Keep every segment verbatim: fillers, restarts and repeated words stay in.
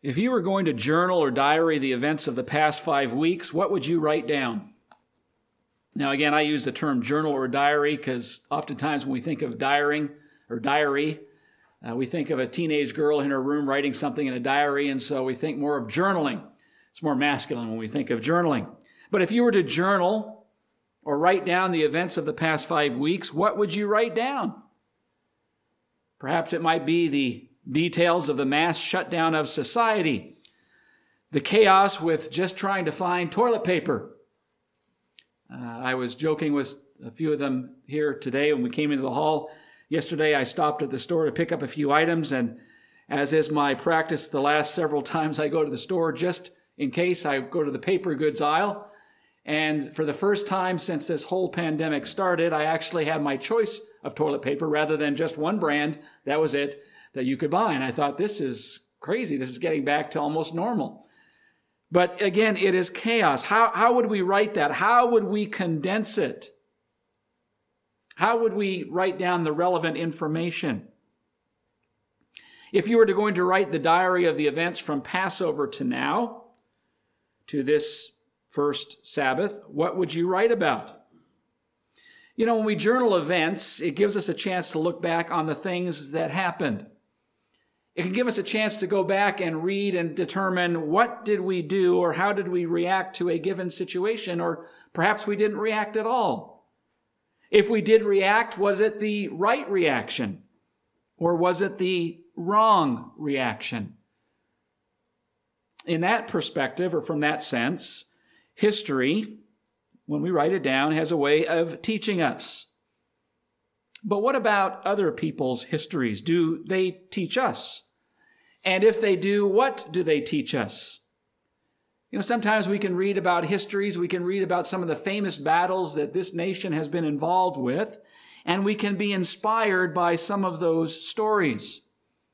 If you were going to journal or diary the events of the past five weeks, what would you write down? Now, again, I use the term journal or diary because oftentimes when we think of diaring or diary, uh, we think of a teenage girl in her room writing something in a diary, and so we think more of journaling. It's more masculine when we think of journaling. But if you were to journal or write down the events of the past five weeks, what would you write down? Perhaps it might be the details of the mass shutdown of society, the chaos with just trying to find toilet paper. Uh, I was joking with a few of them here today when we came into the hall. Yesterday, I stopped at the store to pick up a few items, and as is my practice the last several times I go to the store, just in case, I go to the paper goods aisle. And for the first time since this whole pandemic started, I actually had my choice of toilet paper rather than just one brand. That was it that you could buy. And I thought, this is crazy. This is getting back to almost normal. But again, it is chaos. How, how would we write that? How would we condense it? How would we write down the relevant information? If you were to going to write the diary of the events from Passover to now, to this first Sabbath, what would you write about? You know, when we journal events, it gives us a chance to look back on the things that happened. It can give us a chance to go back and read and determine what did we do or how did we react to a given situation, or perhaps we didn't react at all. If we did react, was it the right reaction or was it the wrong reaction? In that perspective, or from that sense, history, when we write it down, has a way of teaching us. But what about other people's histories? Do they teach us? And if they do, what do they teach us? You know, sometimes we can read about histories, we can read about some of the famous battles that this nation has been involved with, and we can be inspired by some of those stories.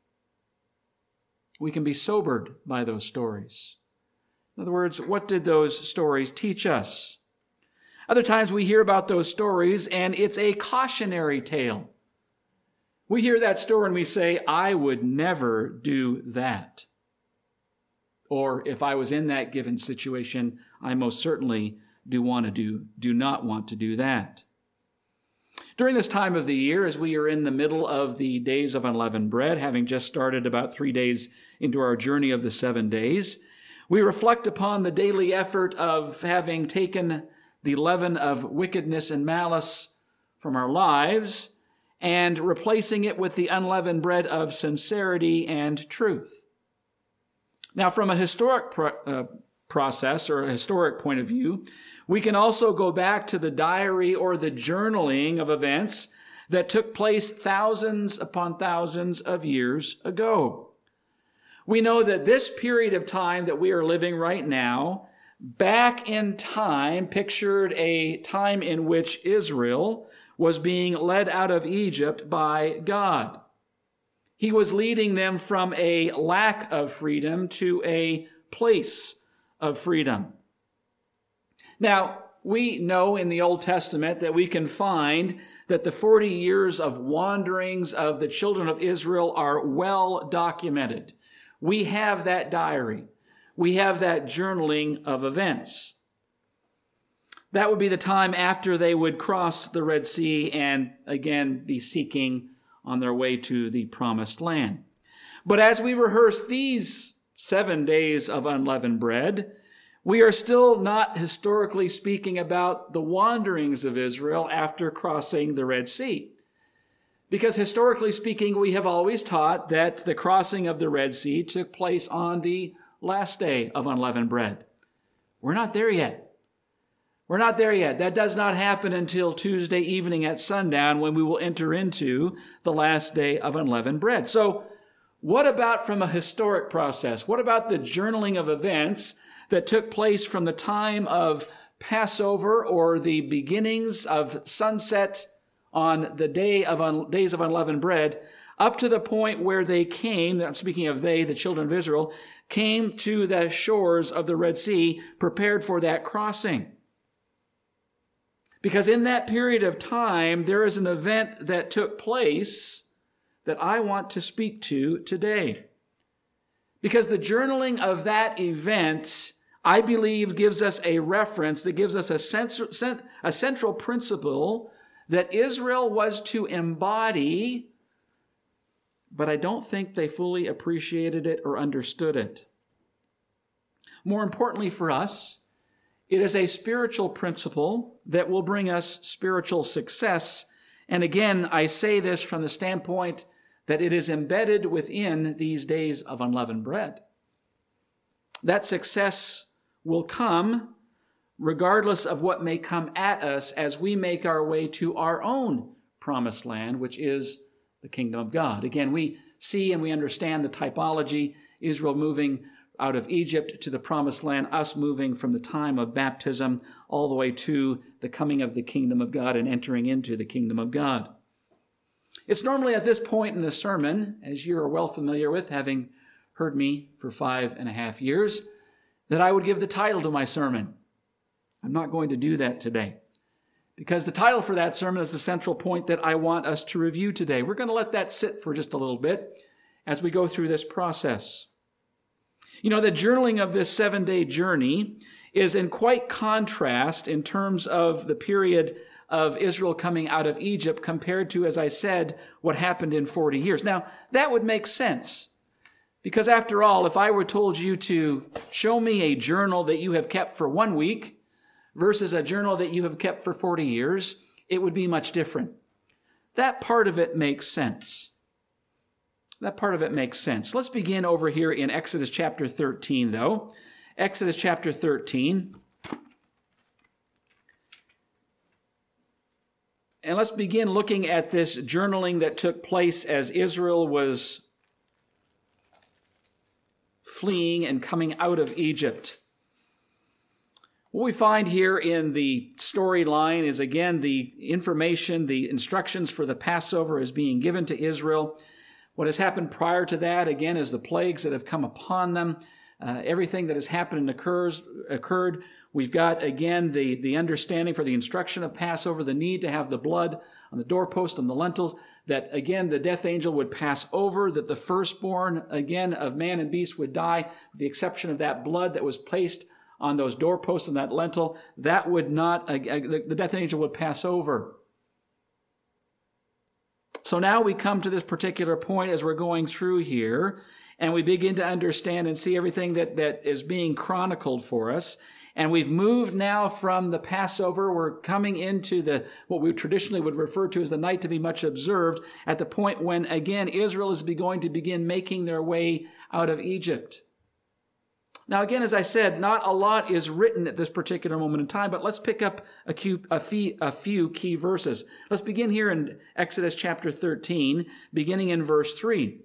We can be sobered by those stories. In other words, what did those stories teach us? Other times we hear about those stories and it's a cautionary tale. We hear that story and we say, I would never do that. Or if I was in that given situation, I most certainly do want to do, do not want to do that. During this time of the year, as we are in the middle of the days of unleavened bread, having just started about three days into our journey of the seven days, we reflect upon the daily effort of having taken the leaven of wickedness and malice from our lives and replacing it with the unleavened bread of sincerity and truth. Now, from a historic pro- uh, process or a historic point of view, we can also go back to the diary or the journaling of events that took place thousands upon thousands of years ago. We know that this period of time that we are living right now, back in time, pictured a time in which Israel was being led out of Egypt by God. He was leading them from a lack of freedom to a place of freedom. Now, we know in the Old Testament that we can find that the forty years of wanderings of the children of Israel are well documented. We have that diary. We have that journaling of events. That would be the time after they would cross the Red Sea and again be seeking on their way to the promised land. But as we rehearse these seven days of unleavened bread, we are still not historically speaking about the wanderings of Israel after crossing the Red Sea. Because historically speaking, we have always taught that the crossing of the Red Sea took place on the last day of unleavened bread. We're not there yet. We're not there yet. That does not happen until Tuesday evening at sundown when we will enter into the last day of unleavened bread. So what about from a historic process? What about the journaling of events that took place from the time of Passover or the beginnings of sunset on the day of un- days of unleavened bread up to the point where they came, I'm speaking of they, the children of Israel, came to the shores of the Red Sea, prepared for that crossing? Because in that period of time, there is an event that took place that I want to speak to today. Because the journaling of that event, I believe, gives us a reference that gives us a, central, a central principle that Israel was to embody, but I don't think they fully appreciated it or understood it. More importantly for us, it is a spiritual principle that will bring us spiritual success. And again, I say this from the standpoint that it is embedded within these days of unleavened bread. That success will come regardless of what may come at us as we make our way to our own promised land, which is the kingdom of God. Again, we see and we understand the typology, Israel moving out of Egypt to the promised land, us moving from the time of baptism all the way to the coming of the kingdom of God and entering into the kingdom of God. It's normally at this point in the sermon, as you are well familiar with, having heard me for five and a half years, that I would give the title to my sermon. I'm not going to do that today, because the title for that sermon is the central point that I want us to review today. We're going to let that sit for just a little bit as we go through this process. You know, the journaling of this seven-day journey is in quite contrast in terms of the period of Israel coming out of Egypt compared to, as I said, what happened in forty years. Now, that would make sense, because after all, if I were told you to show me a journal that you have kept for one week versus a journal that you have kept for forty years, it would be much different. That part of it makes sense. That part of it makes sense. Let's begin over here in Exodus chapter thirteen, though. Exodus chapter thirteen. And let's begin looking at this journaling that took place as Israel was fleeing and coming out of Egypt. What we find here in the storyline is, again, the information, the instructions for the Passover is being given to Israel. What has happened prior to that, again, is the plagues that have come upon them. Uh, everything that has happened and occurs, occurred. We've got, again, the, the understanding for the instruction of Passover, the need to have the blood on the doorpost, on the lentils, that, again, the death angel would pass over, that the firstborn, again, of man and beast would die, with the exception of that blood that was placed on those doorposts and that lentil. That would not, uh, uh, the death angel would pass over. So now we come to this particular point as we're going through here, and we begin to understand and see everything that, that is being chronicled for us. And we've moved now from the Passover. We're coming into the what we traditionally would refer to as the night to be much observed, at the point when, again, Israel is going to begin making their way out of Egypt. Now, again, as I said, not a lot is written at this particular moment in time, but let's pick up a few, a few, a few key verses. Let's begin here in Exodus chapter thirteen, beginning in verse three.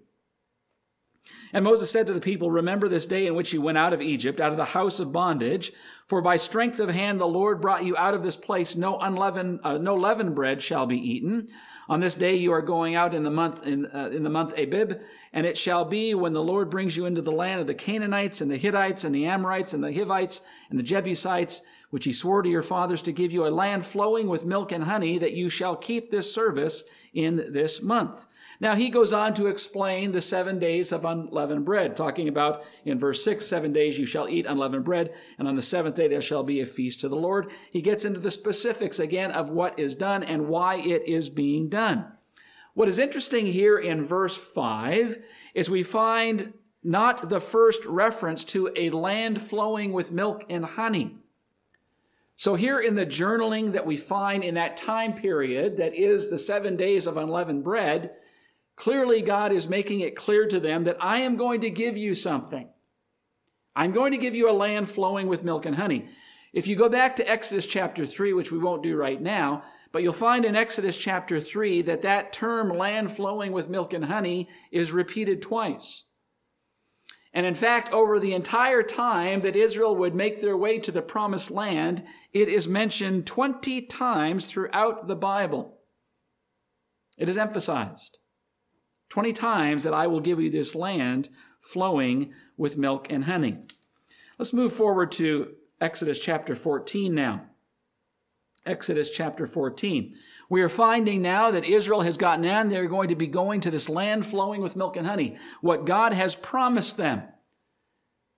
And Moses said to the people, "Remember this day in which you went out of Egypt, out of the house of bondage. For by strength of hand the Lord brought you out of this place. No unleavened, uh, no leavened bread shall be eaten. On this day you are going out in the month in, uh, in the month Abib, and it shall be when the Lord brings you into the land of the Canaanites and the Hittites and the Amorites and the Hivites and the Jebusites, which he swore to your fathers to give you, a land flowing with milk and honey, that you shall keep this service in this month." Now he goes on to explain the seven days of unleavened bread, talking about in verse six, seven days you shall eat unleavened bread, and on the seventh day there shall be a feast to the Lord. He gets into the specifics again of what is done and why it is being done. What is interesting here in verse five is we find not the first reference to a land flowing with milk and honey. So here in the journaling that we find in that time period, that is the seven days of unleavened bread, clearly God is making it clear to them that I am going to give you something. I'm going to give you a land flowing with milk and honey. If you go back to Exodus chapter three, which we won't do right now, but you'll find in Exodus chapter three that that term land flowing with milk and honey is repeated twice. And in fact, over the entire time that Israel would make their way to the promised land, it is mentioned twenty times throughout the Bible. It is emphasized twenty times that I will give you this land flowing with milk and honey. Let's move forward to Exodus chapter fourteen now. Exodus chapter fourteen. We are finding now that Israel has gotten in. They're going to be going to this land flowing with milk and honey. What God has promised them.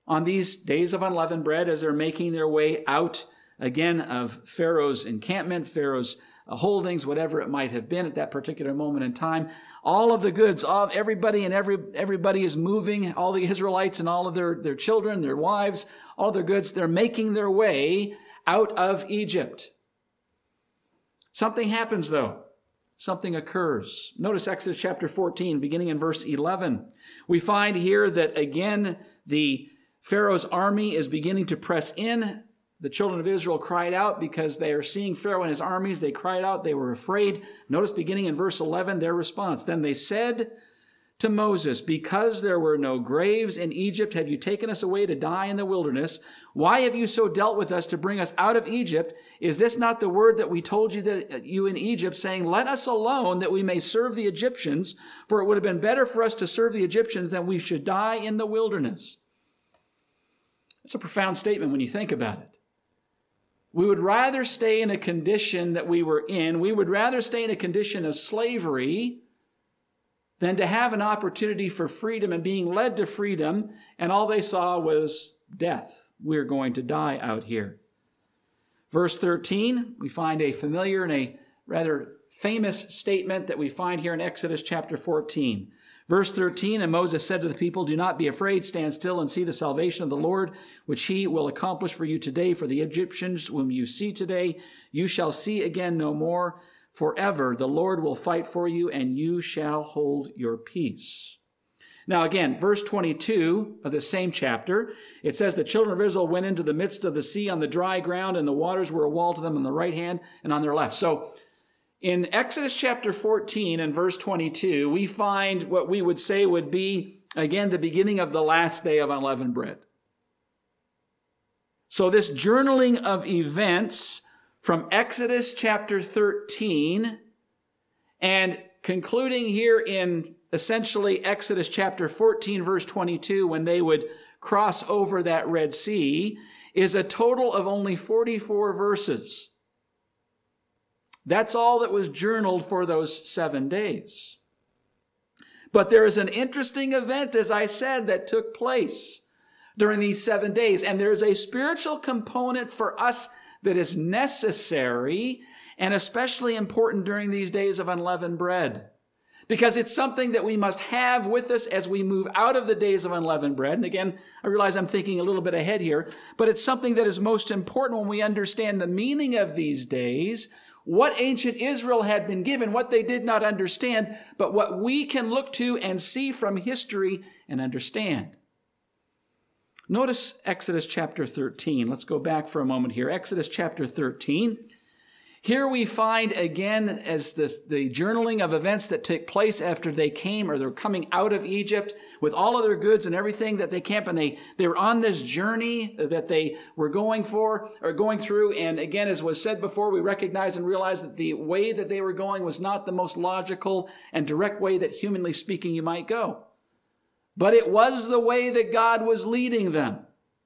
on these days of unleavened bread as they're making their way out again of Pharaoh's encampment, Pharaoh's holdings, whatever it might have been at that particular moment in time. All of the goods, all, everybody and every everybody is moving, all the Israelites and all of their, their children, their wives, all their goods, they're making their way out of Egypt. Something happens though. Something occurs. Notice Exodus chapter fourteen, beginning in verse eleven. We find here that again, the Pharaoh's army is beginning to press in. The children of Israel cried out because they are seeing Pharaoh and his armies. They cried out. They were afraid. Notice beginning in verse eleven, their response. Then they said to Moses, because there were no graves in Egypt, have you taken us away to die in the wilderness? Why have you so dealt with us to bring us out of Egypt? Is this not the word that we told you that you in Egypt, saying, let us alone that we may serve the Egyptians? For it would have been better for us to serve the Egyptians than we should die in the wilderness. It's a profound statement when you think about it. We would rather stay in a condition that we were in. We would rather stay in a condition of slavery than to have an opportunity for freedom and being led to freedom, and all they saw was death. We're going to die out here. Verse thirteen, we find a familiar and a rather famous statement that we find here in Exodus chapter fourteen. Verse thirteen, and Moses said to the people, do not be afraid, stand still and see the salvation of the Lord, which he will accomplish for you today. For the Egyptians whom you see today, you shall see again no more. Forever the Lord will fight for you, and you shall hold your peace. Now again, verse twenty-two of the same chapter, it says, the children of Israel went into the midst of the sea on the dry ground, and the waters were a wall to them on the right hand and on their left. So in Exodus chapter fourteen and verse twenty-two, we find what we would say would be, again, the beginning of the last day of unleavened bread. So this journaling of events from Exodus chapter thirteen and concluding here in essentially Exodus chapter fourteen, verse twenty-two, when they would cross over that Red Sea, is a total of only forty-four verses. That's all that was journaled for those seven days. But there is an interesting event, as I said, that took place during these seven days. And there's a spiritual component for us that is necessary and especially important during these days of unleavened bread. Because it's something that we must have with us as we move out of the days of unleavened bread. And again, I realize I'm thinking a little bit ahead here, but it's something that is most important when we understand the meaning of these days, what ancient Israel had been given, what they did not understand, but what we can look to and see from history and understand. Notice Exodus chapter thirteen. Let's go back for a moment here. Exodus chapter thirteen. Here we find again as the, the journaling of events that took place after they came or they're coming out of Egypt with all of their goods and everything that they camped, and they, they were on this journey that they were going for or going through. And again, as was said before, we recognize and realize that the way that they were going was not the most logical and direct way that humanly speaking you might go. But it was the way that God was leading them.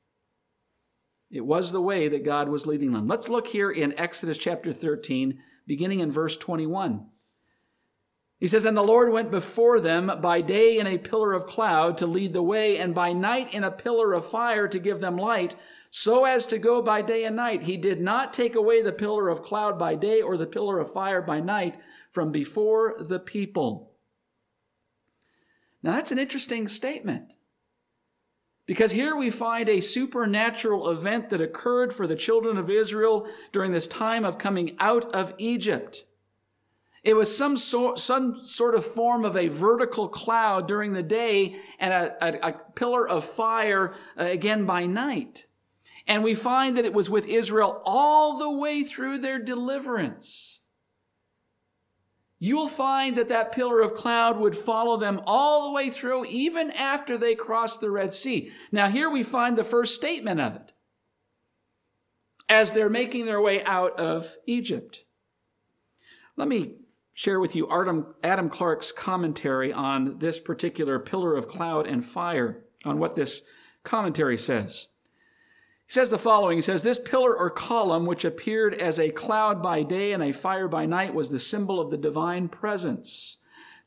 It was the way that God was leading them. Let's look here in Exodus chapter thirteen, beginning in verse twenty-one. He says, and the Lord went before them by day in a pillar of cloud to lead the way, and by night in a pillar of fire to give them light, so as to go by day and night. He did not take away the pillar of cloud by day or the pillar of fire by night from before the people. Now that's an interesting statement. Because here we find a supernatural event that occurred for the children of Israel during this time of coming out of Egypt. It was some sort, some sort of form of a vertical cloud during the day and a, a, a pillar of fire uh, again by night. And we find that it was with Israel all the way through their deliverance. You will find that that pillar of cloud would follow them all the way through, even after they crossed the Red Sea. Now here we find the first statement of it as they're making their way out of Egypt. Let me share with you Adam, Adam Clarke's commentary on this particular pillar of cloud and fire, on what this commentary says. He says the following, he says, this pillar or column, which appeared as a cloud by day and a fire by night, was the symbol of the divine presence.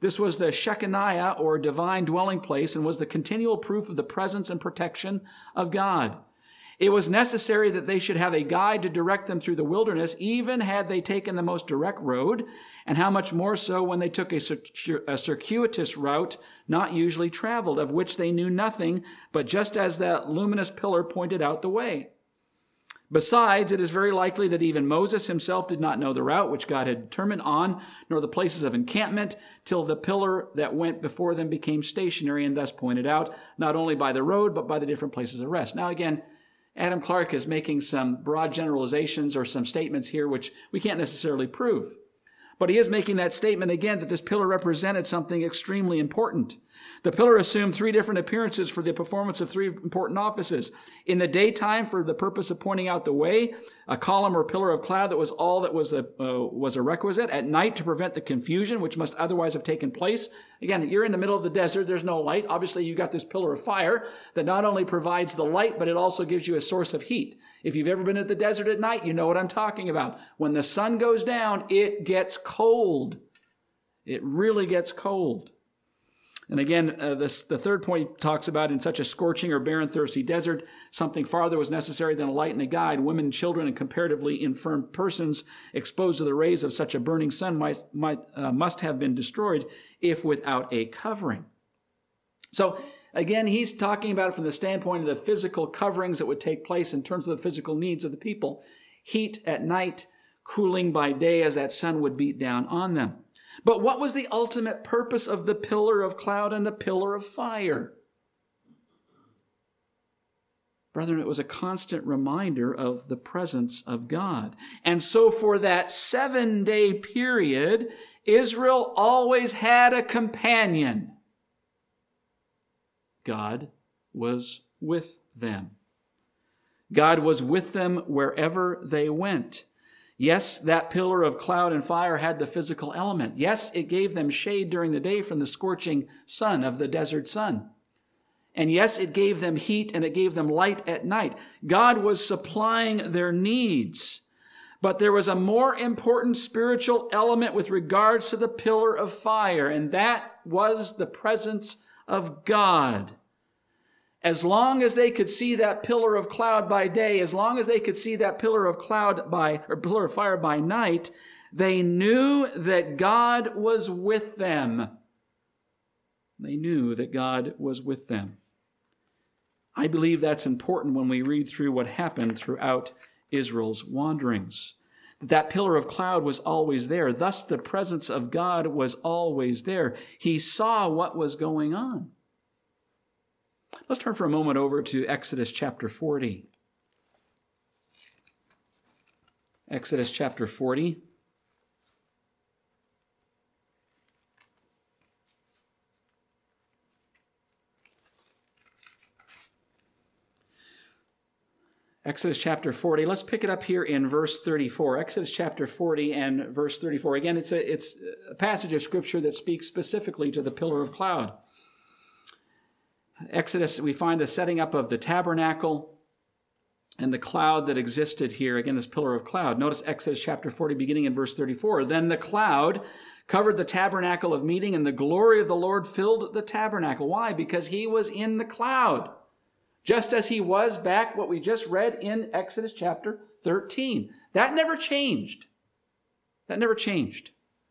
This was the Shekinah, or divine dwelling place, and was the continual proof of the presence and protection of God. It was necessary that they should have a guide to direct them through the wilderness, even had they taken the most direct road, and how much more so when they took a, circu- a circuitous route not usually traveled, of which they knew nothing, but just as that luminous pillar pointed out the way. Besides, it is very likely that even Moses himself did not know the route which God had determined on, nor the places of encampment, till the pillar that went before them became stationary and thus pointed out, not only by the road, but by the different places of rest. Now again, Adam Clarke is making some broad generalizations or some statements here which we can't necessarily prove. But he is making that statement again that this pillar represented something extremely important. The pillar assumed three different appearances for the performance of three important offices. In the daytime, for the purpose of pointing out the way, a column or pillar of cloud that was all that was a, uh, was a requisite. At night, to prevent the confusion which must otherwise have taken place. Again, you're in the middle of the desert. There's no light. Obviously, you've got this pillar of fire that not only provides the light, but it also gives you a source of heat. If you've ever been at the desert at night, you know what I'm talking about. When the sun goes down, it gets cold. It really gets cold. And again, uh, this, the third point he talks about, in such a scorching or barren, thirsty desert, something farther was necessary than a light and a guide. Women, children, and comparatively infirm persons exposed to the rays of such a burning sun might, might, uh, must have been destroyed if without a covering. So again, he's talking about it from the standpoint of the physical coverings that would take place in terms of the physical needs of the people. Heat at night, cooling by day as that sun would beat down on them. But what was the ultimate purpose of the pillar of cloud and the pillar of fire? Brethren, it was a constant reminder of the presence of God. And so for that seven-day period, Israel always had a companion. God was with them. God was with them wherever they went. Yes, that pillar of cloud and fire had the physical element. Yes, it gave them shade during the day from the scorching sun of the desert sun. And yes, it gave them heat and it gave them light at night. God was supplying their needs. But there was a more important spiritual element with regards to the pillar of fire, and that was the presence of God. As long as they could see that pillar of cloud by day, as long as they could see that pillar of cloud by, or pillar of fire by night, they knew that God was with them. They knew that God was with them. I believe that's important when we read through what happened throughout Israel's wanderings. That that pillar of cloud was always there. Thus, the presence of God was always there. He saw what was going on. Let's turn for a moment over to Exodus chapter forty. Exodus chapter forty. Exodus chapter forty. Let's pick it up here in verse thirty-four. Exodus chapter forty and verse thirty-four. Again, it's a, it's a passage of Scripture that speaks specifically to the pillar of cloud. Exodus, we find the setting up of the tabernacle and the cloud that existed here. Again, this pillar of cloud. Notice Exodus chapter forty, beginning in verse thirty-four. Then the cloud covered the tabernacle of meeting, and the glory of the Lord filled the tabernacle. Why? Because he was in the cloud. Just as he was back, what we just read in Exodus chapter thirteen. That never changed. That never changed.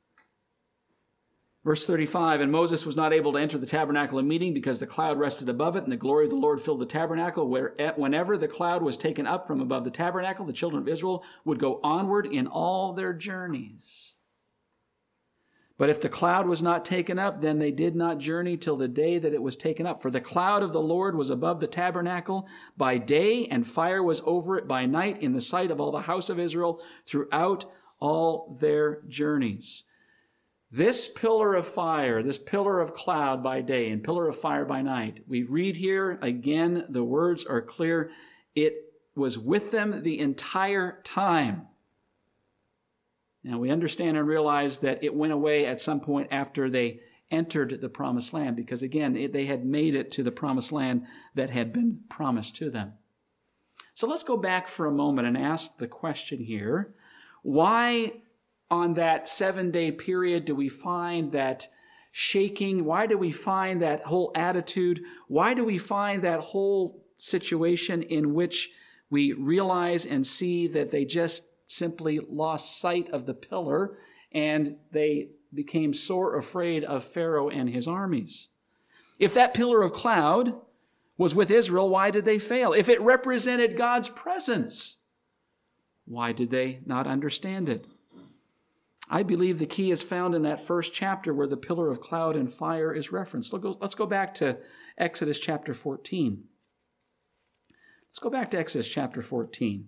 Verse thirty-five, and Moses was not able to enter the tabernacle of meeting because the cloud rested above it, and the glory of the Lord filled the tabernacle. Where, whenever the cloud was taken up from above the tabernacle, the children of Israel would go onward in all their journeys. But if the cloud was not taken up, then they did not journey till the day that it was taken up. For the cloud of the Lord was above the tabernacle by day, and fire was over it by night in the sight of all the house of Israel throughout all their journeys. This pillar of fire, this pillar of cloud by day and pillar of fire by night, we read here again, the words are clear. It was with them the entire time. Now we understand and realize that it went away at some point after they entered the promised land, because again, it, they had made it to the promised land that had been promised to them. So let's go back for a moment and ask the question here, why on that seven-day period do we find that shaking? Why do we find that whole attitude? Why do we find that whole situation in which we realize and see that they just simply lost sight of the pillar and they became sore afraid of Pharaoh and his armies? If that pillar of cloud was with Israel, why did they fail? If it represented God's presence, why did they not understand it? I believe the key is found in that first chapter where the pillar of cloud and fire is referenced. Let's go back to Exodus chapter fourteen. Let's go back to Exodus chapter fourteen.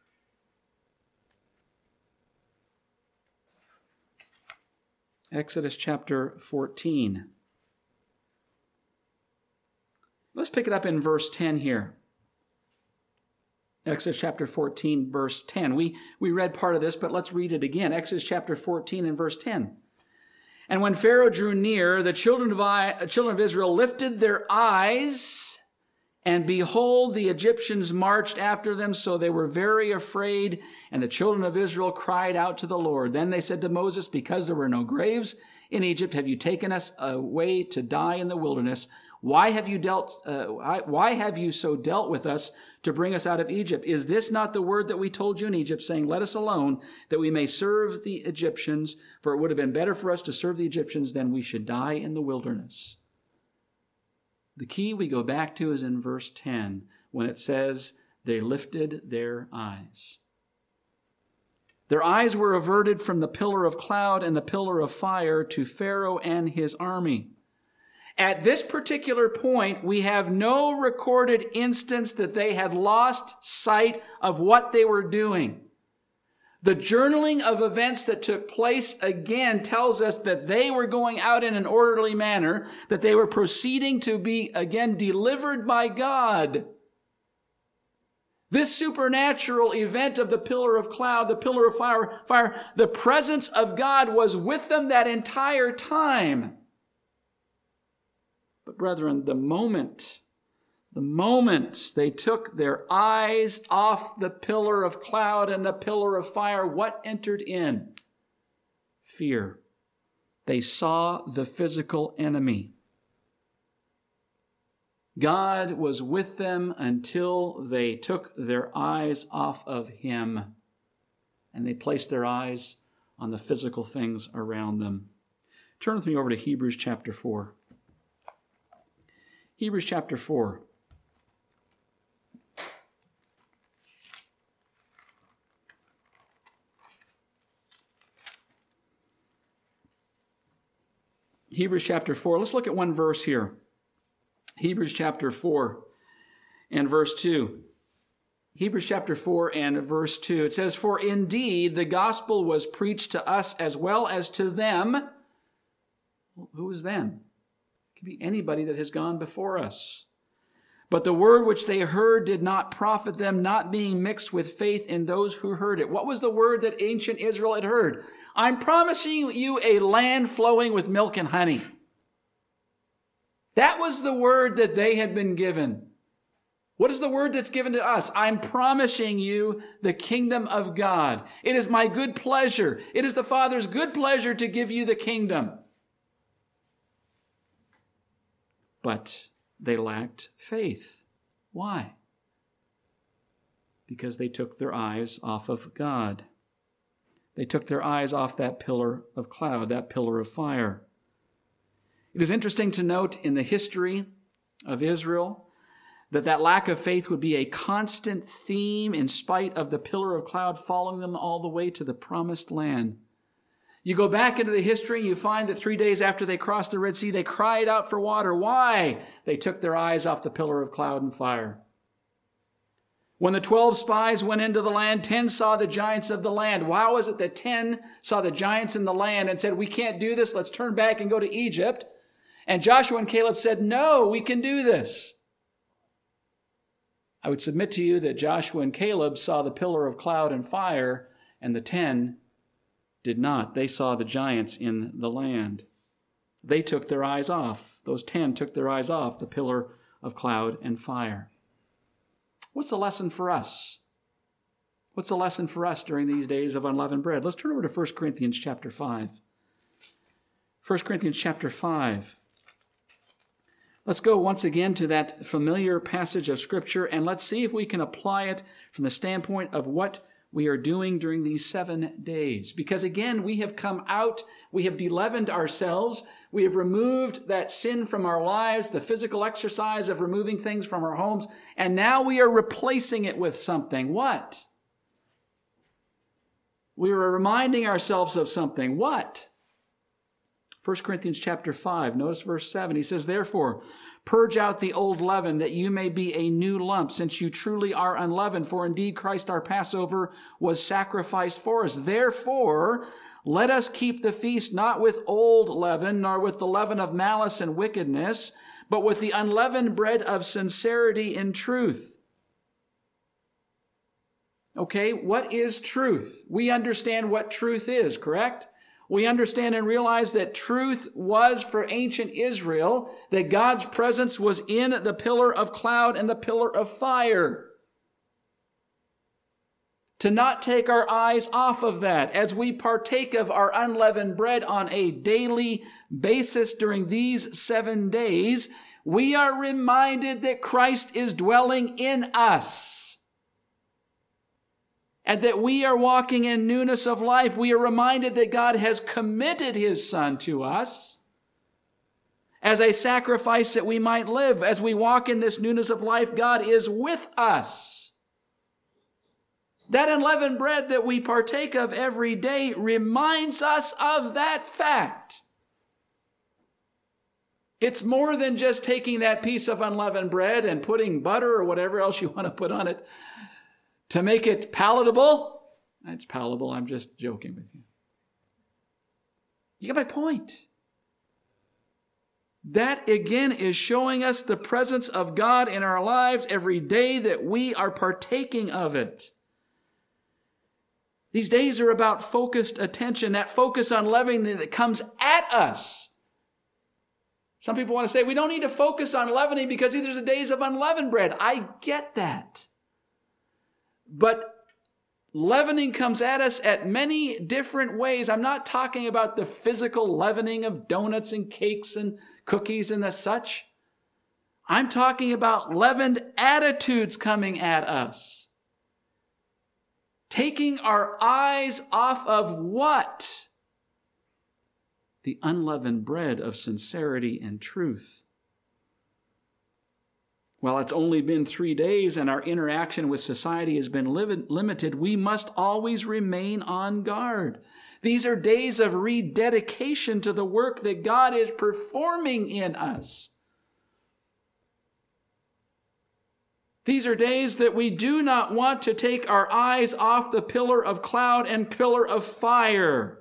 Exodus chapter fourteen. Let's pick it up in verse ten here. Exodus chapter fourteen, verse ten. We, we read part of this, but let's read it again. Exodus chapter fourteen and verse ten. And when Pharaoh drew near, the children of, I, children of Israel lifted their eyes, and behold, the Egyptians marched after them, so they were very afraid. And the children of Israel cried out to the Lord. Then they said to Moses, because there were no graves in Egypt, have you taken us away to die in the wilderness? Why have you dealt? Uh, why have you so dealt with us to bring us out of Egypt? Is this not the word that we told you in Egypt, saying, let us alone, that we may serve the Egyptians? For it would have been better for us to serve the Egyptians than we should die in the wilderness. The key we go back to is in verse ten, when it says, they lifted their eyes. Their eyes were averted from the pillar of cloud and the pillar of fire to Pharaoh and his army. At this particular point, we have no recorded instance that they had lost sight of what they were doing. The journaling of events that took place again tells us that they were going out in an orderly manner, that they were proceeding to be again delivered by God. This supernatural event of the pillar of cloud, the pillar of fire, fire, the presence of God was with them that entire time. But brethren, the moment, the moment they took their eyes off the pillar of cloud and the pillar of fire, what entered in? Fear. They saw the physical enemy. God was with them until they took their eyes off of him and they placed their eyes on the physical things around them. Turn with me over to Hebrews chapter four. Hebrews chapter four. Hebrews chapter four. Let's look at one verse here. Hebrews chapter four and verse two. Hebrews chapter four and verse two. It says, for indeed the gospel was preached to us as well as to them. Well, who is them? Be anybody that has gone before us. But the word which they heard did not profit them, not being mixed with faith in those who heard it. What was the word that ancient Israel had heard? I'm promising you a land flowing with milk and honey. That was the word that they had been given. What is the word that's given to us? I'm promising you the kingdom of God. It is my good pleasure. It is the Father's good pleasure to give you the kingdom. But they lacked faith. Why? Because they took their eyes off of God. They took their eyes off that pillar of cloud, that pillar of fire. It is interesting to note in the history of Israel that that lack of faith would be a constant theme in spite of the pillar of cloud following them all the way to the promised land. You go back into the history, you find that three days after they crossed the Red Sea, they cried out for water. Why? They took their eyes off the pillar of cloud and fire. When the twelve spies went into the land, ten saw the giants of the land. Why was it that ten saw the giants in the land and said, we can't do this, let's turn back and go to Egypt? And Joshua and Caleb said, no, we can do this. I would submit to you that Joshua and Caleb saw the pillar of cloud and fire, and the ten did not. They saw the giants in the land. They took their eyes off. Those ten took their eyes off the pillar of cloud and fire. What's the lesson for us? What's the lesson for us during these days of unleavened bread? Let's turn over to First Corinthians chapter five. First Corinthians chapter five. Let's go once again to that familiar passage of Scripture, and let's see if we can apply it from the standpoint of what we are doing during these seven days. Because again, we have come out, we have de-leavened ourselves, we have removed that sin from our lives, the physical exercise of removing things from our homes, and now we are replacing it with something. What? We are reminding ourselves of something. What? First Corinthians chapter five, notice verse seven. He says, therefore, purge out the old leaven, that you may be a new lump, since you truly are unleavened. For indeed Christ our Passover was sacrificed for us. Therefore, let us keep the feast not with old leaven, nor with the leaven of malice and wickedness, but with the unleavened bread of sincerity and truth. Okay, what is truth? We understand what truth is, correct? We understand and realize that truth was for ancient Israel, that God's presence was in the pillar of cloud and the pillar of fire. To not take our eyes off of that as we partake of our unleavened bread on a daily basis during these seven days, we are reminded that Christ is dwelling in us. And that we are walking in newness of life. We are reminded that God has committed his Son to us as a sacrifice that we might live. As we walk in this newness of life, God is with us. That unleavened bread that we partake of every day reminds us of that fact. It's more than just taking that piece of unleavened bread and putting butter or whatever else you want to put on it to make it palatable. It's palatable. I'm just joking with you. You get my point. That again is showing us the presence of God in our lives every day that we are partaking of it. These days are about focused attention, that focus on leavening that comes at us. Some people want to say we don't need to focus on leavening because these are the days of unleavened bread. I get that. But leavening comes at us at many different ways. I'm not talking about the physical leavening of donuts and cakes and cookies and the such. I'm talking about leavened attitudes coming at us. Taking our eyes off of what? The unleavened bread of sincerity and truth. While it's only been three days and our interaction with society has been li- limited, we must always remain on guard. These are days of rededication to the work that God is performing in us. These are days that we do not want to take our eyes off the pillar of cloud and pillar of fire.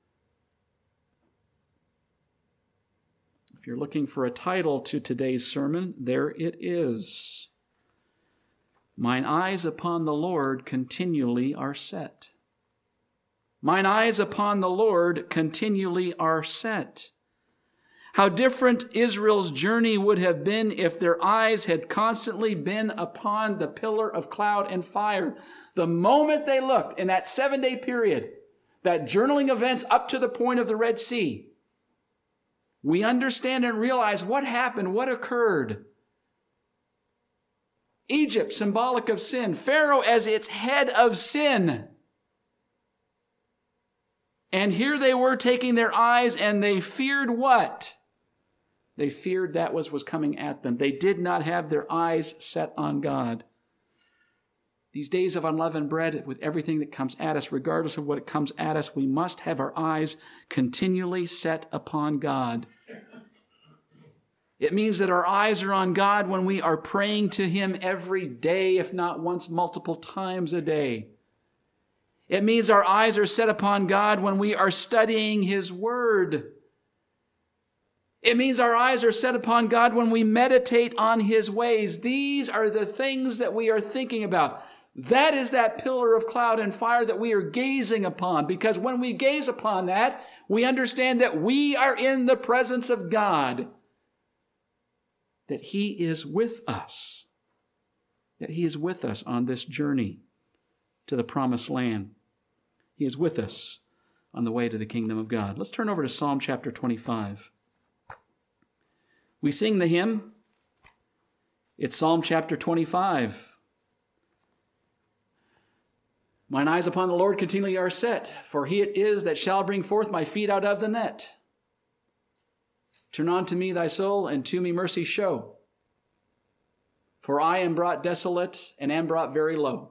If you're looking for a title to today's sermon, there it is. Mine eyes upon the Lord continually are set. Mine eyes upon the Lord continually are set. How different Israel's journey would have been if their eyes had constantly been upon the pillar of cloud and fire. The moment they looked in that seven-day period, that journaling events up to the point of the Red Sea, we understand and realize what happened, what occurred. Egypt, symbolic of sin. Pharaoh as its head of sin. And here they were taking their eyes and they feared what? They feared that was, was coming at them. They did not have their eyes set on God. These days of unleavened bread, with everything that comes at us, regardless of what comes at us, we must have our eyes continually set upon God. It means that our eyes are on God when we are praying to Him every day, if not once, multiple times a day. It means our eyes are set upon God when we are studying His Word. It means our eyes are set upon God when we meditate on His ways. These are the things that we are thinking about. That is that pillar of cloud and fire that we are gazing upon, because when we gaze upon that, we understand that we are in the presence of God, that He is with us, that He is with us on this journey to the promised land. He is with us on the way to the kingdom of God. Let's turn over to Psalm chapter twenty-five. We sing the hymn. It's Psalm chapter twenty-five. Mine eyes upon the Lord continually are set, for he it is that shall bring forth my feet out of the net. Turn unto me thy soul, and to me mercy show. For I am brought desolate, and am brought very low.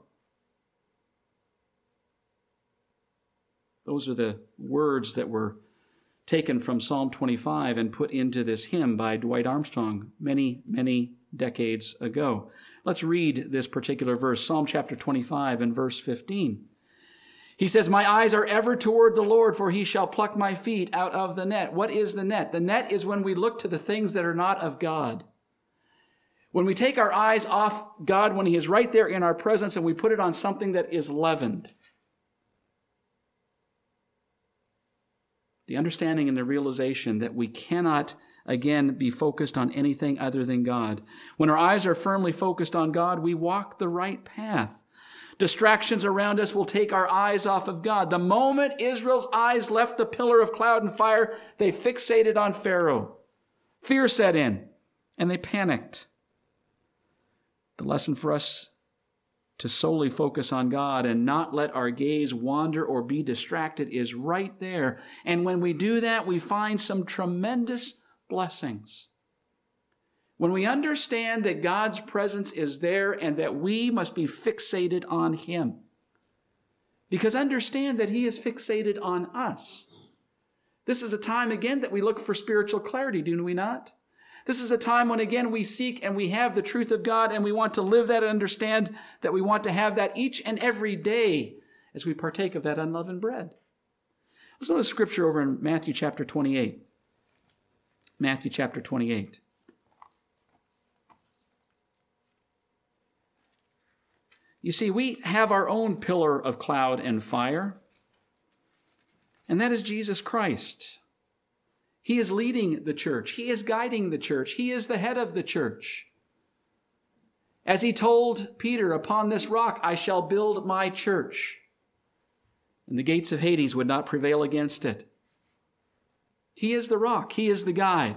Those are the words that were taken from Psalm twenty-five and put into this hymn by Dwight Armstrong many, many decades ago. Let's read this particular verse, Psalm chapter twenty-five and verse fifteen. He says, my eyes are ever toward the Lord, for he shall pluck my feet out of the net. What is the net? The net is when we look to the things that are not of God. When we take our eyes off God, when he is right there in our presence, and we put it on something that is leavened. The understanding and the realization that we cannot, again, be focused on anything other than God. When our eyes are firmly focused on God, we walk the right path. Distractions around us will take our eyes off of God. The moment Israel's eyes left the pillar of cloud and fire, they fixated on Pharaoh. Fear set in, and they panicked. The lesson for us to solely focus on God and not let our gaze wander or be distracted is right there. And when we do that, we find some tremendous blessings. When we understand that God's presence is there and that we must be fixated on him. Because understand that he is fixated on us. This is a time, again, that we look for spiritual clarity, do we not? This is a time when, again, we seek and we have the truth of God and we want to live that and understand that we want to have that each and every day as we partake of that unleavened bread. Let's notice scripture over in Matthew chapter twenty-eight. Matthew chapter twenty-eight. You see, we have our own pillar of cloud and fire, and that is Jesus Christ. He is leading the church. He is guiding the church. He is the head of the church. As he told Peter, upon this rock I shall build my church, and the gates of Hades would not prevail against it. He is the rock. He is the guide.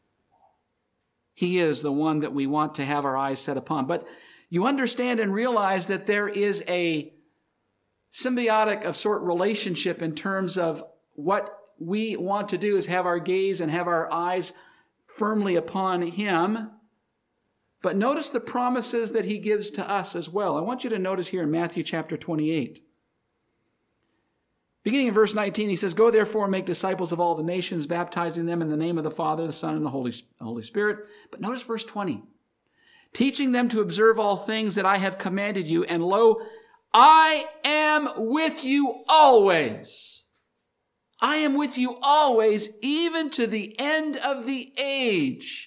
He is the one that we want to have our eyes set upon. But you understand and realize that there is a symbiotic of sort relationship in terms of what we want to do is have our gaze and have our eyes firmly upon him. But notice the promises that he gives to us as well. I want you to notice here in Matthew chapter twenty-eight. Beginning in verse nineteen, he says, go therefore and make disciples of all the nations, baptizing them in the name of the Father, the Son, and the Holy, Holy Spirit. But notice verse twenty. Teaching them to observe all things that I have commanded you, and lo, I am with you always. I am with you always, even to the end of the age.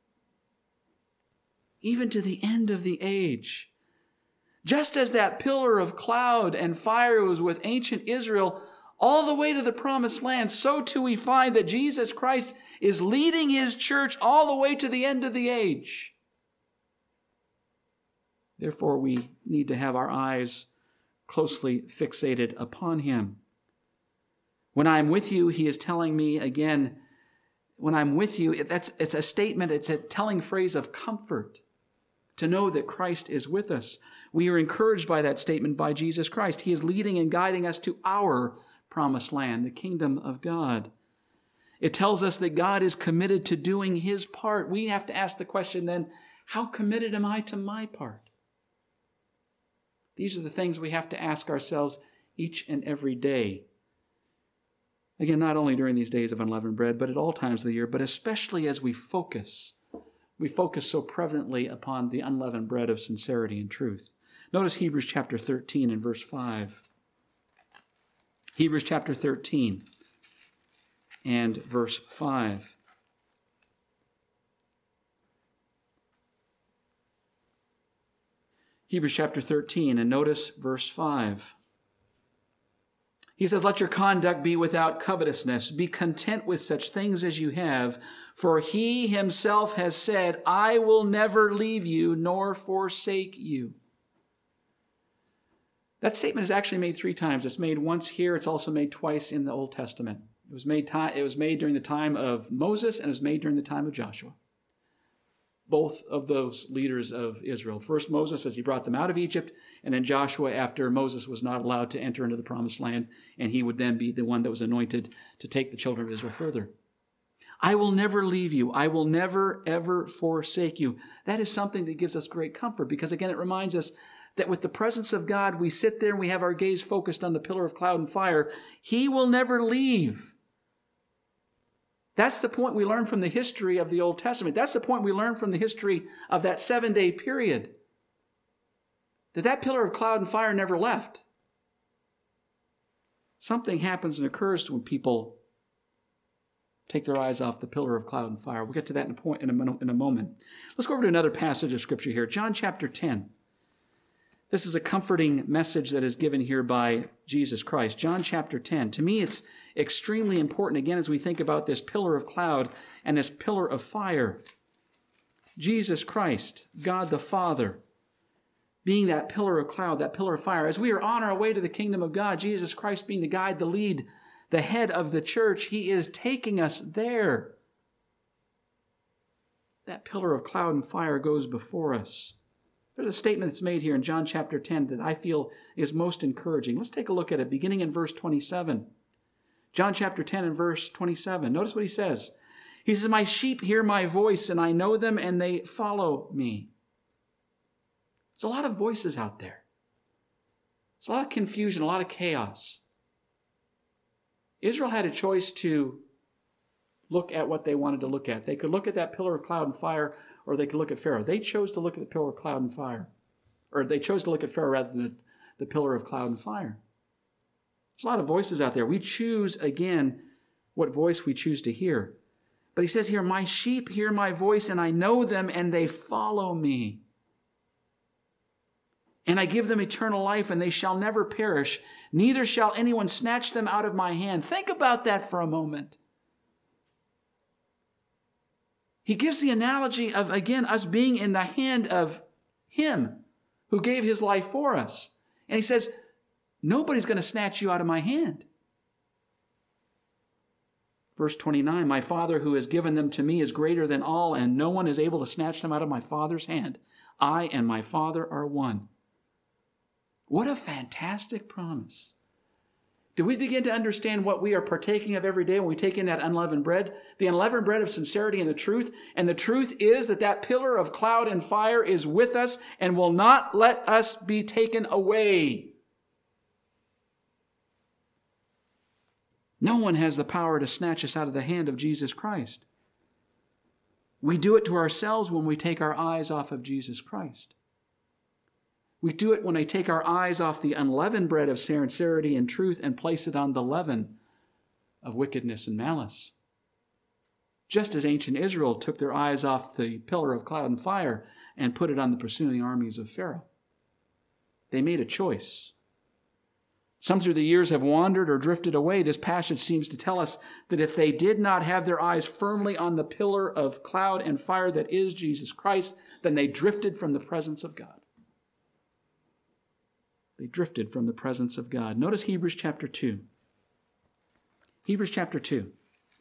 Even to the end of the age. Just as that pillar of cloud and fire was with ancient Israel all the way to the promised land, so too we find that Jesus Christ is leading his church all the way to the end of the age. Therefore, we need to have our eyes closely fixated upon him. When I'm with you, he is telling me again, when I'm with you, that's, it's a statement, it's a telling phrase of comfort to know that Christ is with us. We are encouraged by that statement by Jesus Christ. He is leading and guiding us to our promised land, the kingdom of God. It tells us that God is committed to doing his part. We have to ask the question then, how committed am I to my part? These are the things we have to ask ourselves each and every day. Again, not only during these days of unleavened bread, but at all times of the year, but especially as we focus. We focus so prevalently upon the unleavened bread of sincerity and truth. Notice Hebrews chapter thirteen and verse five. Hebrews chapter thirteen and verse five. Hebrews chapter thirteen, and notice verse five. He says, let your conduct be without covetousness. Be content with such things as you have, for he himself has said, I will never leave you nor forsake you. That statement is actually made three times. It's made once here. It's also made twice in the Old Testament. It was made, time, it was made during the time of Moses, and it was made during the time of Joshua. Both of those leaders of Israel. First Moses as he brought them out of Egypt, and then Joshua after Moses was not allowed to enter into the promised land, and he would then be the one that was anointed to take the children of Israel further. I will never leave you. I will never, ever forsake you. That is something that gives us great comfort because, again, it reminds us that with the presence of God, we sit there and we have our gaze focused on the pillar of cloud and fire. He will never leave. That's the point we learn from the history of the Old Testament. That's the point we learn from the history of that seven-day period. That that pillar of cloud and fire never left. Something happens and occurs when people take their eyes off the pillar of cloud and fire. We'll get to that in a, point, in a, in a moment. Let's go over to another passage of Scripture here. John chapter ten. This is a comforting message that is given here by Jesus Christ. John chapter ten. To me, it's extremely important, again, as we think about this pillar of cloud and this pillar of fire. Jesus Christ, God the Father, being that pillar of cloud, that pillar of fire. As we are on our way to the kingdom of God, Jesus Christ being the guide, the lead, the head of the church, he is taking us there. That pillar of cloud and fire goes before us. There's a statement that's made here in John chapter ten that I feel is most encouraging. Let's take a look at it, beginning in verse twenty-seven. John chapter ten and verse twenty-seven. Notice what he says. He says, my sheep hear my voice, and I know them, and they follow me. There's a lot of voices out there. There's a lot of confusion, a lot of chaos. Israel had a choice to look at what they wanted to look at. They could look at that pillar of cloud and fire, or they could look at Pharaoh. They chose to look at the pillar of cloud and fire. Or they chose to look at Pharaoh rather than the, the pillar of cloud and fire. There's a lot of voices out there. We choose, again, what voice we choose to hear. But he says here, my sheep hear my voice, and I know them, and they follow me. And I give them eternal life, and they shall never perish. Neither shall anyone snatch them out of my hand. Think about that for a moment. He gives the analogy of, again, us being in the hand of him who gave his life for us. And he says, nobody's going to snatch you out of my hand. Verse twenty-nine, my Father who has given them to me is greater than all, and no one is able to snatch them out of my Father's hand. I and my Father are one. What a fantastic promise. Do we begin to understand what we are partaking of every day when we take in that unleavened bread? The unleavened bread of sincerity and the truth. And the truth is that that pillar of cloud and fire is with us and will not let us be taken away. No one has the power to snatch us out of the hand of Jesus Christ. We do it to ourselves when we take our eyes off of Jesus Christ. We do it when we take our eyes off the unleavened bread of sincerity and truth and place it on the leaven of wickedness and malice. Just as ancient Israel took their eyes off the pillar of cloud and fire and put it on the pursuing armies of Pharaoh. They made a choice. Some through the years have wandered or drifted away. This passage seems to tell us that if they did not have their eyes firmly on the pillar of cloud and fire that is Jesus Christ, then they drifted from the presence of God. They drifted from the presence of God. Notice Hebrews chapter two. Hebrews chapter two.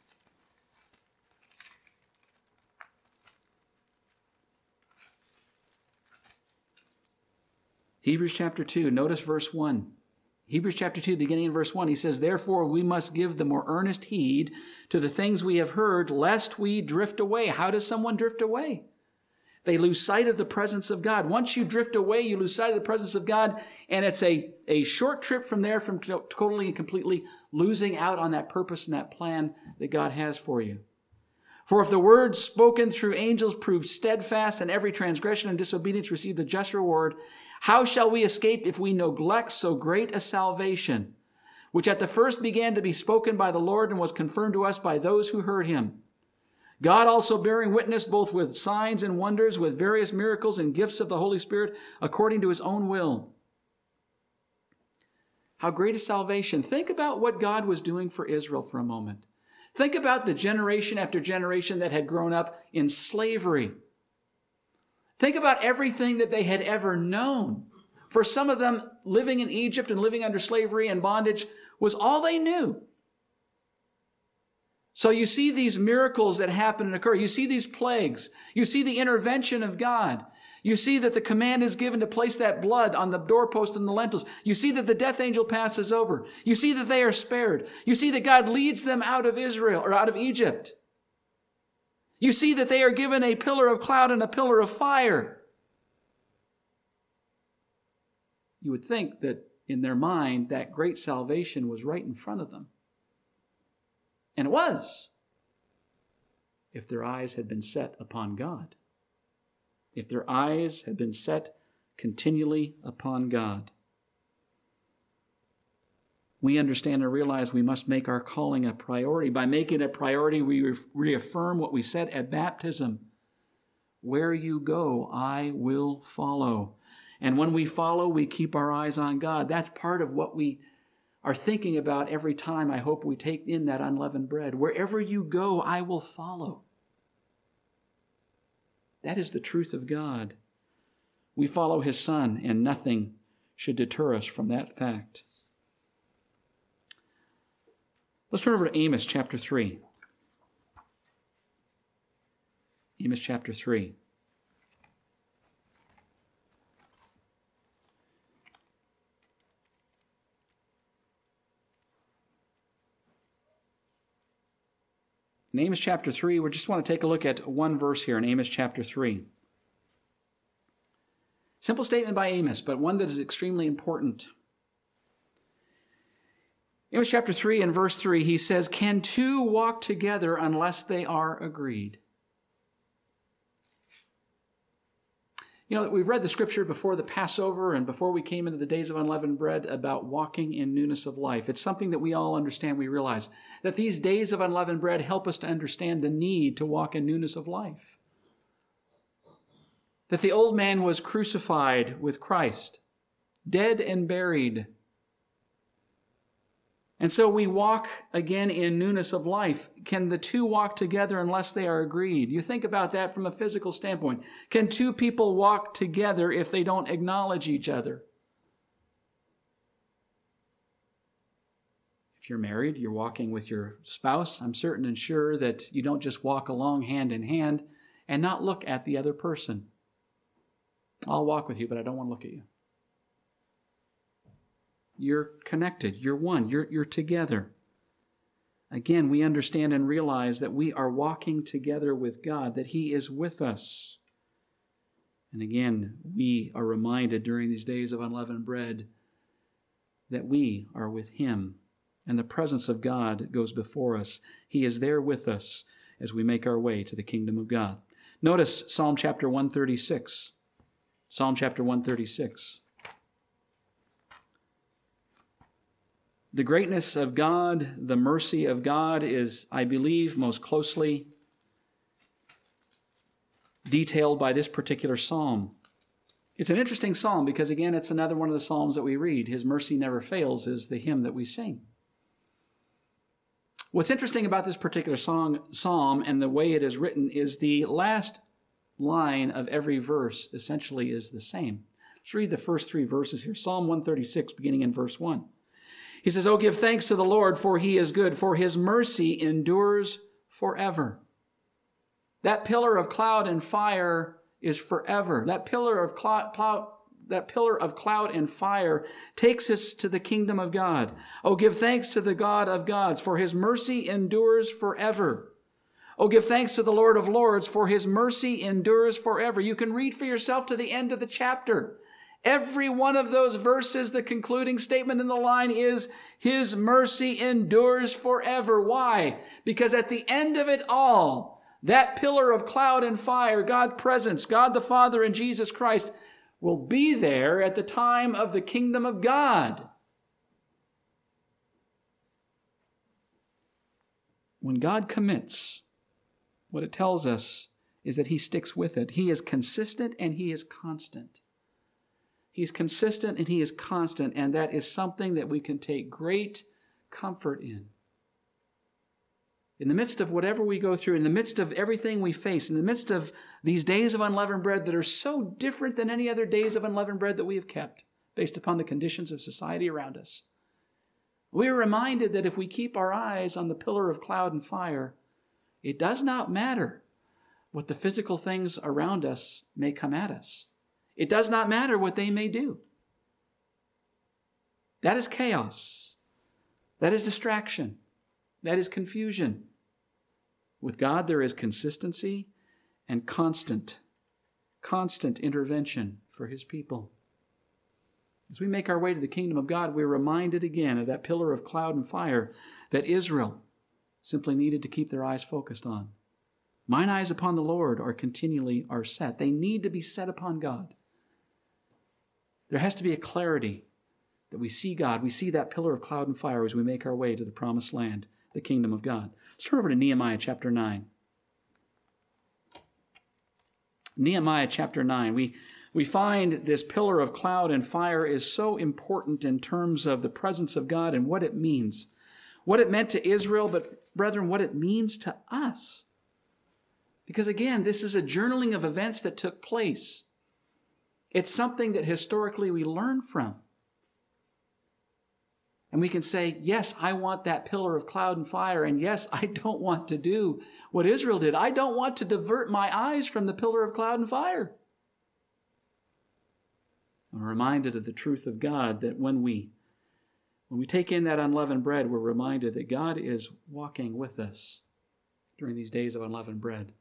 Hebrews chapter two, notice verse one. Hebrews chapter two, beginning in verse one, he says, therefore we must give the more earnest heed to the things we have heard, lest we drift away. How does someone drift away? They lose sight of the presence of God. Once you drift away, you lose sight of the presence of God, and it's a, a short trip from there from totally and completely losing out on that purpose and that plan that God has for you. For if the word spoken through angels proved steadfast, and every transgression and disobedience received a just reward, how shall we escape if we neglect so great a salvation, which at the first began to be spoken by the Lord and was confirmed to us by those who heard him? God also bearing witness both with signs and wonders, with various miracles and gifts of the Holy Spirit, according to his own will. How great is salvation. Think about what God was doing for Israel for a moment. Think about the generation after generation that had grown up in slavery. Think about everything that they had ever known. For some of them, living in Egypt and living under slavery and bondage was all they knew. So you see these miracles that happen and occur. You see these plagues. You see the intervention of God. You see that the command is given to place that blood on the doorpost and the lintels. You see that the death angel passes over. You see that they are spared. You see that God leads them out of Israel or out of Egypt. You see that they are given a pillar of cloud and a pillar of fire. You would think that in their mind, that great salvation was right in front of them. And it was, if their eyes had been set upon God. If their eyes had been set continually upon God. We understand and realize we must make our calling a priority. By making it a priority, we reaffirm what we said at baptism. Where you go, I will follow. And when we follow, we keep our eyes on God. That's part of what we are thinking about every time I hope we take in that unleavened bread. Wherever you go, I will follow. That is the truth of God. We follow his Son, and nothing should deter us from that fact. Let's turn over to Amos chapter three. Amos chapter three. In Amos chapter three, we just want to take a look at one verse here in Amos chapter three. Simple statement by Amos, but one that is extremely important. Amos chapter three and verse three, he says, "Can two walk together unless they are agreed?" You know, we've read the scripture before the Passover and before we came into the days of unleavened bread about walking in newness of life. It's something that we all understand, we realize, that these days of unleavened bread help us to understand the need to walk in newness of life. That the old man was crucified with Christ, dead and buried. And so we walk again in newness of life. Can the two walk together unless they are agreed? You think about that from a physical standpoint. Can two people walk together if they don't acknowledge each other? If you're married, you're walking with your spouse, I'm certain and sure that you don't just walk along hand in hand and not look at the other person. I'll walk with you, but I don't want to look at you. You're connected. You're one. You're, you're together. Again, we understand and realize that we are walking together with God, that he is with us. And again, we are reminded during these days of unleavened bread that we are with him, and the presence of God goes before us. He is there with us as we make our way to the kingdom of God. Notice Psalm chapter one thirty-six. Psalm chapter one thirty-six. The greatness of God, the mercy of God is, I believe, most closely detailed by this particular psalm. It's an interesting psalm because, again, it's another one of the psalms that we read. His mercy never fails is the hymn that we sing. What's interesting about this particular song, psalm and the way it is written is the last line of every verse essentially is the same. Let's read the first three verses here. Psalm one thirty-six, beginning in verse one. He says, "Oh, give thanks to the Lord, for he is good, for his mercy endures forever." That pillar of cloud and fire is forever. That pillar of cloud, cloud, that pillar of cloud and fire takes us to the kingdom of God. Oh, give thanks to the God of gods, for his mercy endures forever. Oh, give thanks to the Lord of lords, for his mercy endures forever. You can read for yourself to the end of the chapter. Every one of those verses, the concluding statement in the line is, his mercy endures forever. Why? Because at the end of it all, that pillar of cloud and fire, God's presence, God the Father and Jesus Christ, will be there at the time of the kingdom of God. When God commits, what it tells us is that he sticks with it. He is consistent and he is constant. He's consistent and he is constant, and that is something that we can take great comfort in. In the midst of whatever we go through, in the midst of everything we face, in the midst of these days of unleavened bread that are so different than any other days of unleavened bread that we have kept, based upon the conditions of society around us. We are reminded that if we keep our eyes on the pillar of cloud and fire, it does not matter what the physical things around us may come at us. It does not matter what they may do. That is chaos. That is distraction. That is confusion. With God, there is consistency and constant, constant intervention for his people. As we make our way to the kingdom of God, we're reminded again of that pillar of cloud and fire that Israel simply needed to keep their eyes focused on. Mine eyes upon the Lord are continually are set. They need to be set upon God. There has to be a clarity that we see God. We see that pillar of cloud and fire as we make our way to the promised land, the kingdom of God. Let's turn over to Nehemiah chapter nine. Nehemiah chapter nine. We, we find this pillar of cloud and fire is so important in terms of the presence of God and what it means. What it meant to Israel, but brethren, what it means to us. Because again, this is a journaling of events that took place. It's something that historically we learn from. And we can say, yes, I want that pillar of cloud and fire. And yes, I don't want to do what Israel did. I don't want to divert my eyes from the pillar of cloud and fire. I'm reminded of the truth of God that when we, when we take in that unleavened bread, we're reminded that God is walking with us during these days of unleavened bread.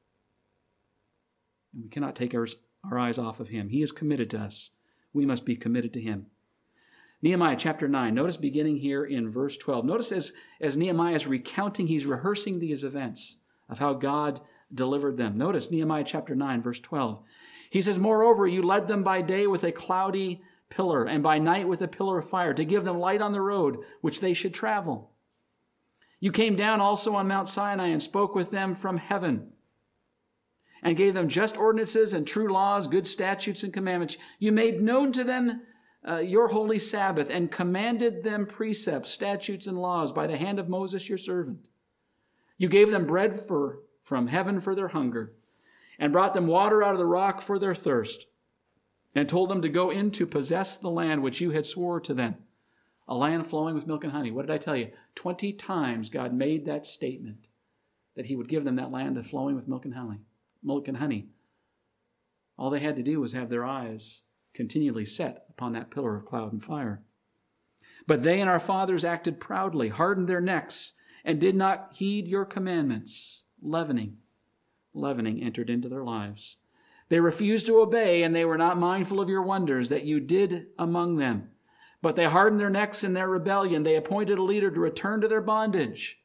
And we cannot take our, our eyes off of him. He is committed to us. We must be committed to him. Nehemiah chapter nine, notice beginning here in verse twelve. Notice as, as Nehemiah is recounting, he's rehearsing these events of how God delivered them. Notice Nehemiah chapter nine, verse twelve. He says, moreover, you led them by day with a cloudy pillar, and by night with a pillar of fire, to give them light on the road which they should travel. You came down also on Mount Sinai and spoke with them from heaven, and gave them just ordinances and true laws, good statutes and commandments. You made known to them Uh, your holy Sabbath, and commanded them precepts, statutes, and laws by the hand of Moses your servant. You gave them bread for, from heaven for their hunger, and brought them water out of the rock for their thirst, and told them to go in to possess the land which you had swore to them, a land flowing with milk and honey. What did I tell you? Twenty times God made that statement that he would give them that land flowing with milk and honey. Milk and honey. All they had to do was have their eyes continually set upon that pillar of cloud and fire. But they and our fathers acted proudly, hardened their necks, and did not heed your commandments. Leavening, leavening entered into their lives. They refused to obey, and they were not mindful of your wonders that you did among them. But they hardened their necks in their rebellion. They appointed a leader to return to their bondage.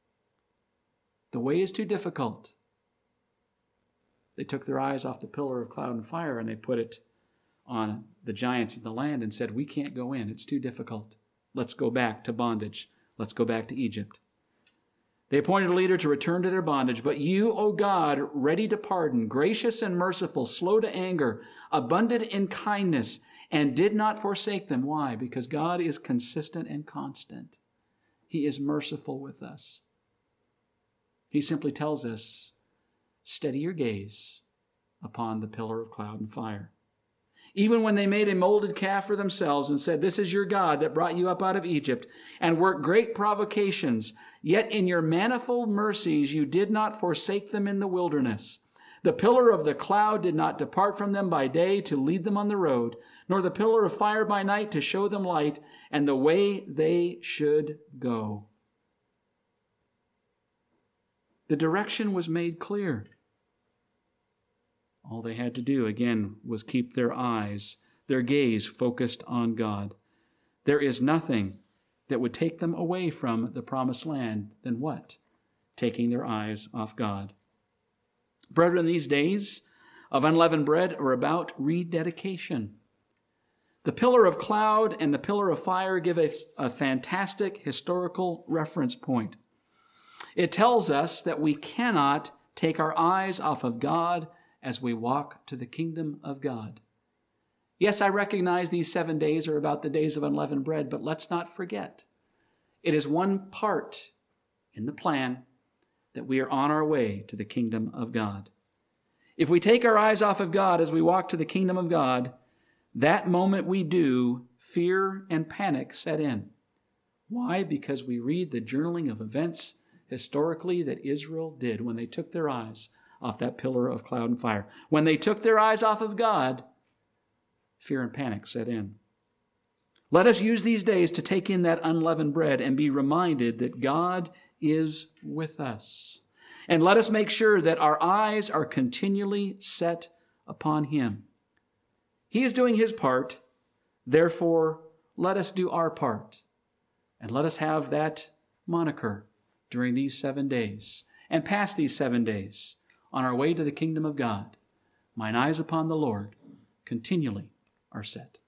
The way is too difficult. They took their eyes off the pillar of cloud and fire, and they put it on the giants in the land and said, we can't go in. It's too difficult. Let's go back to bondage. Let's go back to Egypt. They appointed a leader to return to their bondage. But you, O God, ready to pardon, gracious and merciful, slow to anger, abundant in kindness, and did not forsake them. Why? Because God is consistent and constant. He is merciful with us. He simply tells us, steady your gaze upon the pillar of cloud and fire. Even when they made a molded calf for themselves and said, this is your God that brought you up out of Egypt, and worked great provocations, yet in your manifold mercies you did not forsake them in the wilderness. The pillar of the cloud did not depart from them by day to lead them on the road, nor the pillar of fire by night to show them light and the way they should go. The direction was made clear. All they had to do, again, was keep their eyes, their gaze focused on God. There is nothing that would take them away from the promised land than what? Taking their eyes off God. Brethren, these days of unleavened bread are about rededication. The pillar of cloud and the pillar of fire give a, a fantastic historical reference point. It tells us that we cannot take our eyes off of God as we walk to the kingdom of God. Yes, I recognize these seven days are about the days of unleavened bread, but let's not forget, it is one part in the plan that we are on our way to the kingdom of God. If we take our eyes off of God as we walk to the kingdom of God, that moment we do, fear and panic set in. Why? Because we read the journaling of events historically that Israel did when they took their eyes off that pillar of cloud and fire. When they took their eyes off of God, fear and panic set in. Let us use these days to take in that unleavened bread and be reminded that God is with us. And let us make sure that our eyes are continually set upon Him. He is doing His part. Therefore, let us do our part. And let us have that moniker during these seven days and past these seven days on our way to the kingdom of God. Mine eyes upon the Lord continually are set.